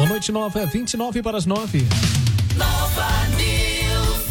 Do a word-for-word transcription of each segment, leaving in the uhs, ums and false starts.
Noite Nova, vinte e nove para as nove. Nova News.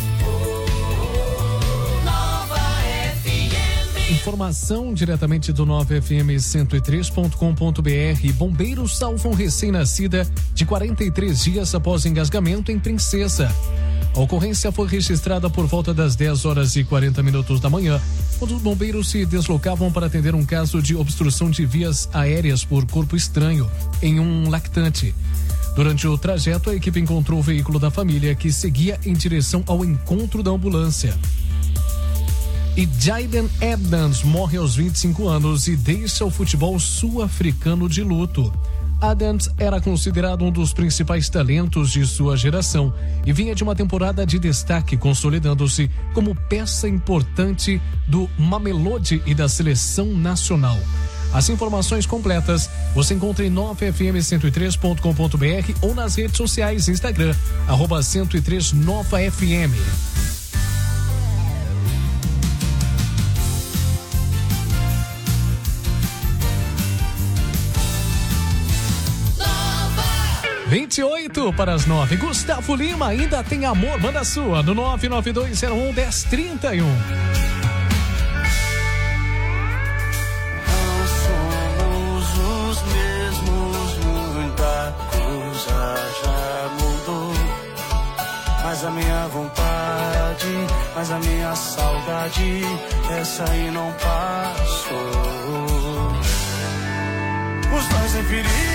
Nova F M. Informação diretamente do nova F M cento e três ponto com ponto b r. Bombeiros salvam recém-nascida de quarenta e três dias após engasgamento em Princesa. A ocorrência foi registrada por volta das dez horas e quarenta minutos da manhã, quando os bombeiros se deslocavam para atender um caso de obstrução de vias aéreas por corpo estranho em um lactante. Durante o trajeto, a equipe encontrou o veículo da família que seguia em direção ao encontro da ambulância. E Jaden Adams morre aos vinte e cinco anos e deixa o futebol sul-africano de luto. Adams era considerado um dos principais talentos de sua geração e vinha de uma temporada de destaque, consolidando-se como peça importante do Mamelodi e da seleção nacional. As informações completas você encontra em nova f m cento e três ponto com ponto b r ou nas redes sociais, Instagram, arroba cento e três nova F M. vinte e oito para as nove. Gustavo Lima, ainda tem amor, manda a sua no nove nove dois zero um um zero três um. Não somos os mesmos, muita coisa já mudou. Mas a minha vontade, mas a minha saudade, essa aí não passou. Os dois em perigo,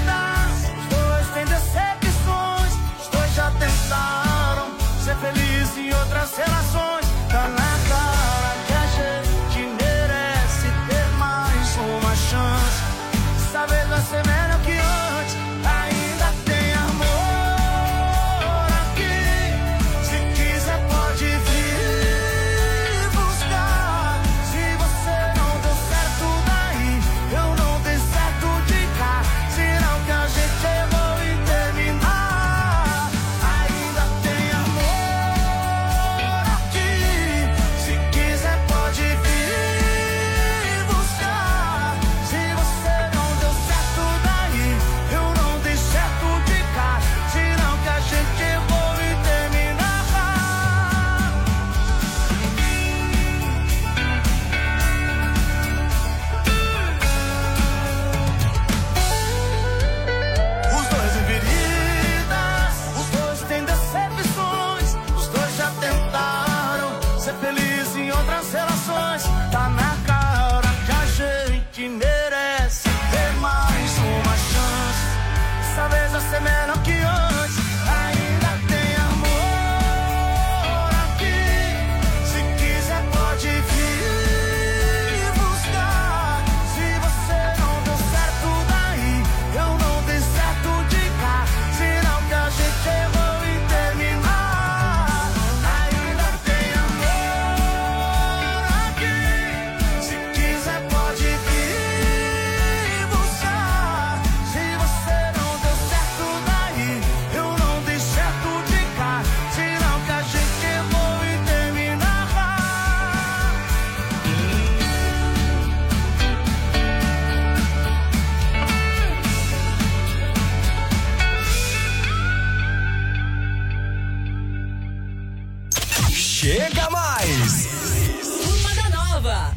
já tentaram ser feliz em outras relações. Tá na cara que a gente merece ter mais uma chance. Saber vai ser melhor que antes. Ainda tem amor aqui. Se quiser pode vir buscar. Se você não deu certo daí, eu não dei certo de cá. Senão que a gente errou e terminar. Ser melhor que antes, ainda tem amor aqui. Se quiser pode vir buscar. Se você não deu certo daí, eu não dei certo de cá. Senão que a gente errou em terminar. Ainda tem amor aqui. Se quiser pode vir buscar. Se você não deu certo daí, eu não dei certo de cá. Senão que a gente errou e terminar. Chega mais! Uma da Nova.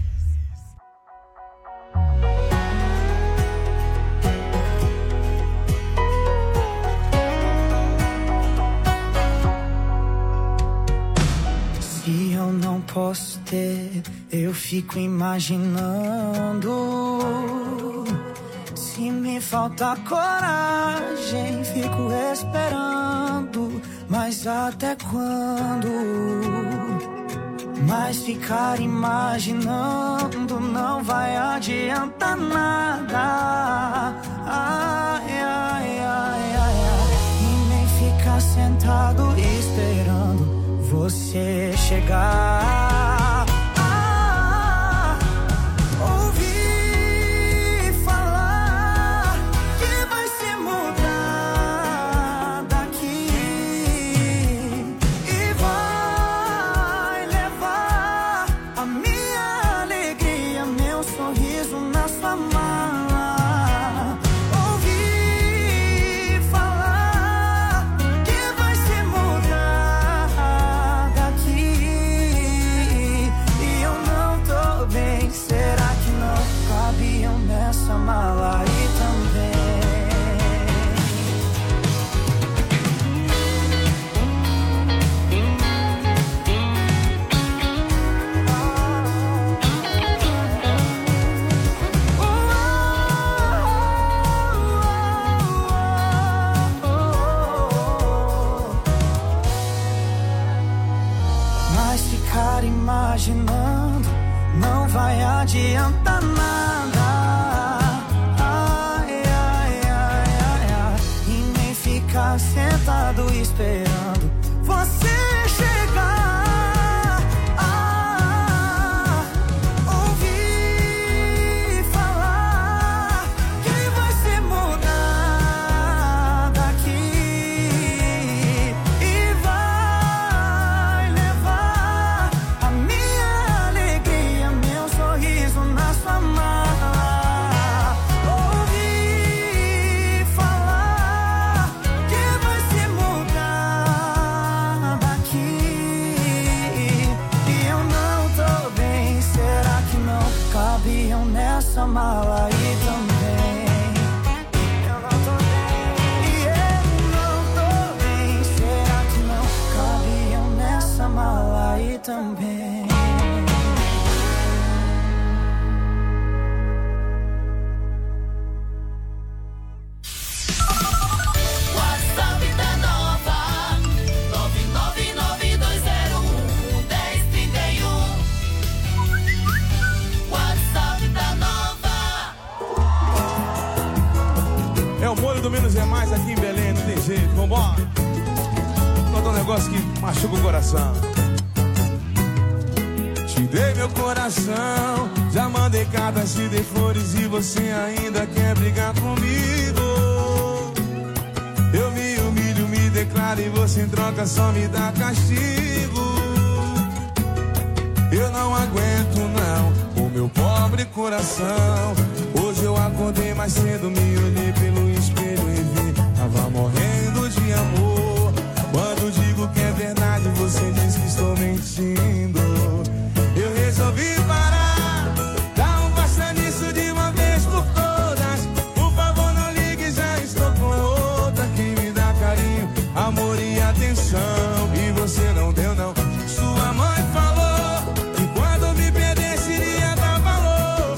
Se eu não posso ter, eu fico imaginando. Se me falta coragem, fico esperando. Mas até quando? Mas ficar imaginando não vai adiantar nada. Ai, ai, ai, ai, ai. E nem ficar sentado esperando você chegar. Ah, ouvi falar que vai se mudar daqui e vai levar a minha alegria, meu sorriso na sua mala. Ouvi falar adianta nada. Ai, ai, ai, ai, ai. E nem ficar sentado esperando você chegar. Ah, ouvi falar que vai se mudar daqui e vai levar a minha alegria, meu sorriso na sua mala. Ouvi falar que vai se mudar daqui e eu não tô bem. Será que não cabiam nessa mala aí também? Eu não tô bem e eu não tô bem. Será que não cabiam nessa mala aí também? WhatsApp da Nova nove nove nove dois zero um um zero três um. WhatsApp da Nova. É o molho do menos é mais aqui em Belém, não tem jeito, vambora. Conta um negócio que machuca o coração. Te dei meu coração, já mandei cartas, te dei flores e você ainda quer brigar comigo. Eu me humilho, me declaro e você em troca só me dá castigo. Eu não aguento não, o meu pobre coração. Hoje eu acordei mais cedo, me olhei pelo